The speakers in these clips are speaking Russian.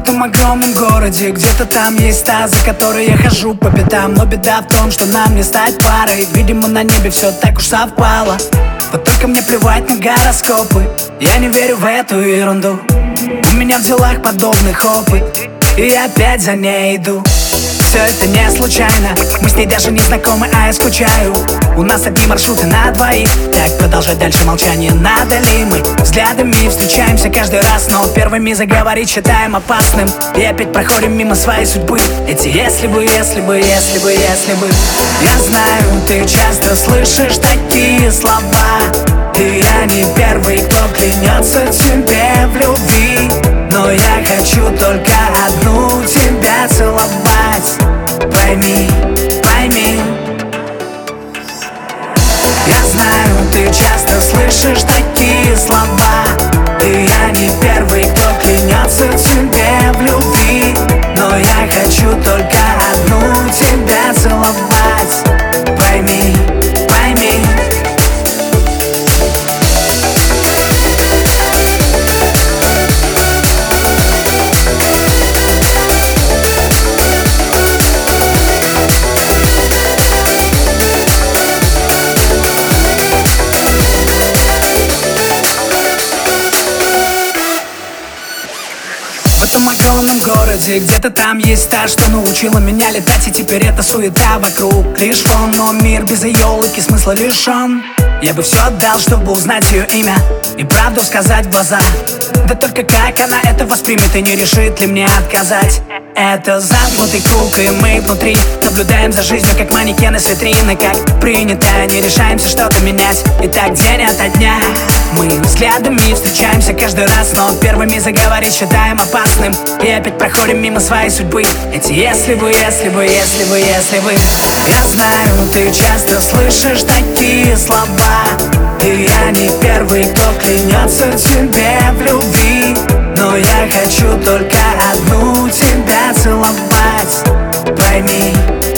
этом огромном городе где-то там есть та, за которой я хожу по пятам. Но беда в том, что нам не стать парой. Видимо, на небе все так уж совпало. Вот только мне плевать на гороскопы, я не верю в эту ерунду. У меня в делах подобных опыт, и я опять за ней иду. Все это не случайно, мы с ней даже не знакомы, а я скучаю. У нас одни маршруты на двоих, так продолжать дальше молчание надо ли? Мы взглядами встречаемся каждый раз, но первыми заговорить считаем опасным. И опять проходим мимо своей судьбы. Эти если бы. Я знаю, ты часто слышишь такие слова, и я не первый, кто клянется тебе в любви. Но я хочу только одну тебя целовать. Пойми. Я знаю, ты часто слышишь такие слова, и я не первый, кто клянется тебе в любви. Но я хочу только одну тебя целовать. Пойми. В этом огромном городе где-то там есть та, что научила меня летать, и теперь это суета вокруг лишь фон. Но мир без ее улыбки смысла лишен. Я бы все отдал, чтобы узнать ее имя и правду сказать в глаза. Да только как она это воспримет и не решит ли мне отказать? Это замкнутый круг, и мы внутри наблюдаем за жизнью, как манекены с витрины. Как принято, не решаемся что-то менять, и так день ото дня мы взглядами встречаемся каждый раз, но первыми заговорить считаем опасным. И опять проходим мимо своей судьбы. Эти если бы. Я знаю, ты часто слышишь такие слова, и я не первый, кто клянется тебе в любви. Но я хочу только одну тебя целовать. Пойми.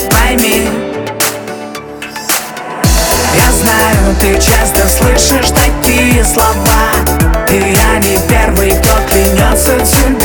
Я знаю, ты часто слышишь такие слова, и я не первый, кто клянется тебе